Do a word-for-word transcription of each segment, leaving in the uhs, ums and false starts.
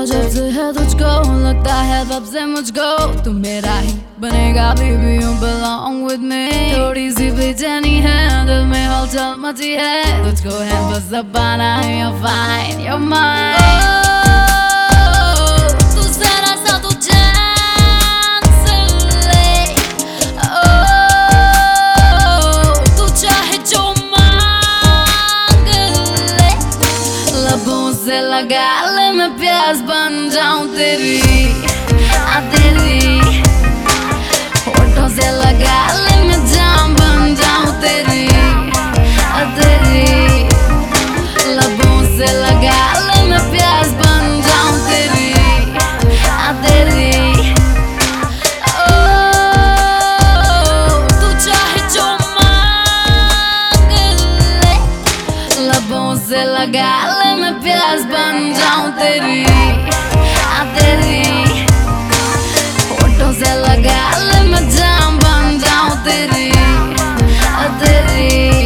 जब से है तुझको, लगता है तब से मुझको तू मेरा ही बनेगा baby, you belong with me। थोड़ी सी बेचैनी है दिल में, हलचल मची है, तुझको है बस दबाना, you're fine, you're mine। तू जरा सा तू chance ले, तू चाहे जो मांग ले, लबों से लगा ले मैं प्यास बन जाऊं तेरी, आ तेरी होठों से लगा ले मैं जाम बन जाऊं तेरी, आ तेरी लबों से लगा ले मैं प्यास बन जाऊं तेरी, आ तेरी ओ तू चाहे जो मांग ले, लबों से लगा ले मैं प्यास बन जाऊं तेरी, आ तेरी होठों से लगा ले मैं जाम बन जाऊं तेरी, आ तेरी।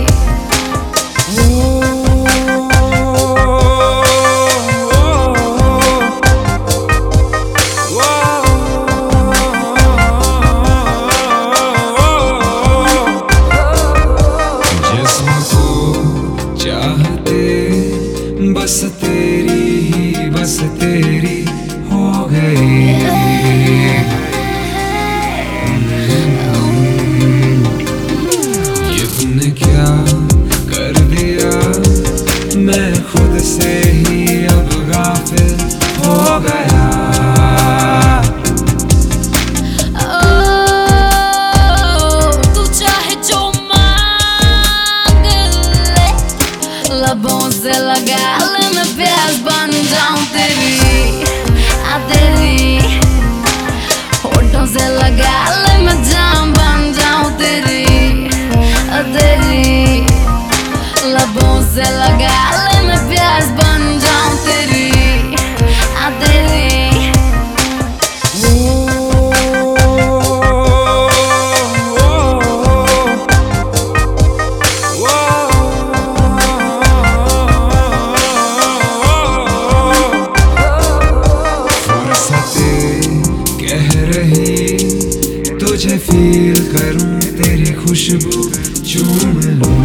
बस तेरी ही बस तेरी हो गई, ये तूने क्या कर दिया, मैं खुद से ही अब गाफिल हो गया। तू चाहे जो मांग ले, लबों से लगा ले मैं प्यास बन जाऊं तेरी, आ तेरी होठों से लगा ले मैं जाम बन जाऊं तेरी, आ तेरी लबों से लगा ले मैं प्यास बन जाऊं तेरी, आ तेरी। तुझे फील करूं तेरी खुशबू चूम लूं,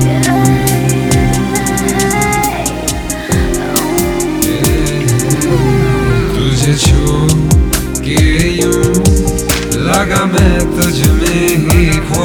तुझे छू के यूं लगा मैं तुझ में ही खो